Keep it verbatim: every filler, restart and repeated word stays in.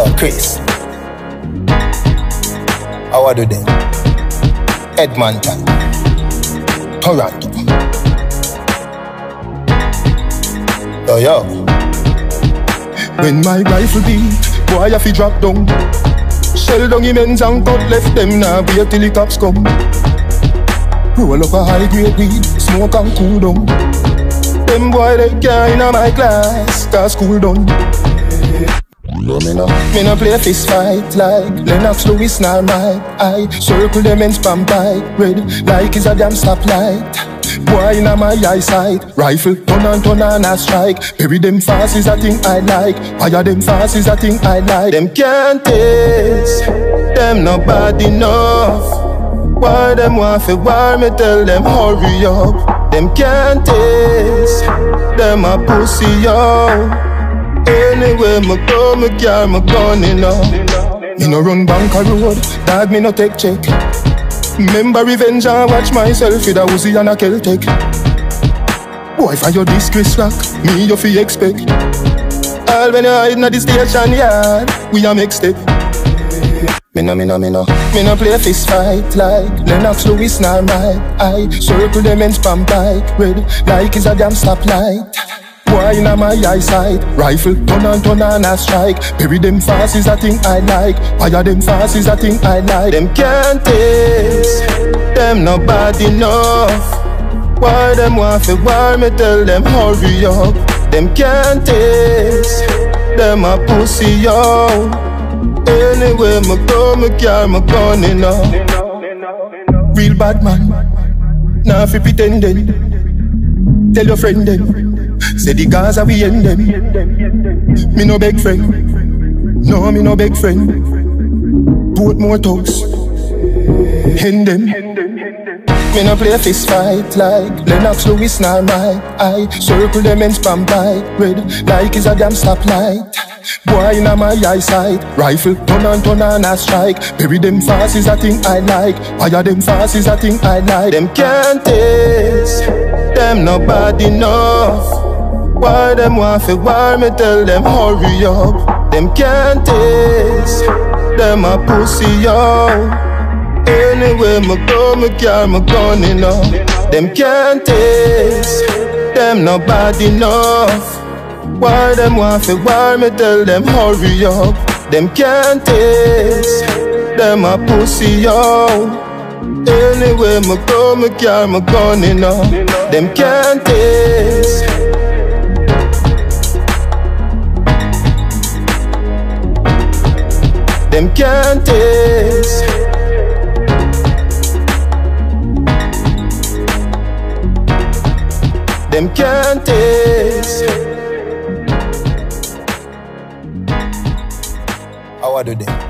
Chris. How are you then? Edmonton, Toronto. Yo, yo. When my rifle beat, boy, I fi drop down. Shell down immense and cut left them now. Wait till the cops come. Roll up a high grade weed, smoke and cool down. Them boy they can't in my class, cause school done. No, me no. Me no play fist fight like Lennox Lewis nor Mike. I circle them and spam by red like it's a damn stoplight. Boy inna my eyesight, rifle turn and turn and a strike. Bury them fast is a thing I like. Fire them fast is a thing I like. Them can't taste, them not bad enough. Why them want fi war me tell them hurry up. Them can't taste, them a pussy yo. Anyway me go, me carry my gun you know. Me no run bank a road, dog me no take check. Remember revenge and watch myself with a Uzi and a Celtic. Boy for your disgrace rock, me you fi expect. All when you hide na the station yard, we a make step. Me no, me no, me no Me no play fist fight like Lennox Lewis nor Mike. I circle them and spam by red like it's a damn stoplight. Boy inna my eyesight, rifle turn and turn and a strike. Bury them fast is a thing I like. Fire them fast is a thing I like. Them can't taste, them not bad enough. Why them want fi war me tell them hurry up. Them can't taste, them a pussy yo. Anyway me go, me carry my gun you know. Real bad man, nah fi pretending. Tell your friend them say the Gaza we end them. Me no beg friend, no me no beg friend. Put more toes, end them. Me no play fist fight like Lennox Lewis nor Mike. I circle them and spam by red like it's a damn stoplight. Boy inna my eyesight, rifle turn and turn and a strike. Bury them fast is a thing I like. Fire them fast is a thing I like. Them can't taste, them not bad enough. Why them want fi war me tell them hurry up. Them can't taste, them a pussy yo. Anyway me go, me carry my gun you know. Them can't taste, them not bad enough. Why them want fi war me tell them hurry up. Them can't taste, them a pussy yo. Anyway me go, me carry my gun you know. Them can't taste. Them can't taste. Them can't taste. How are you then?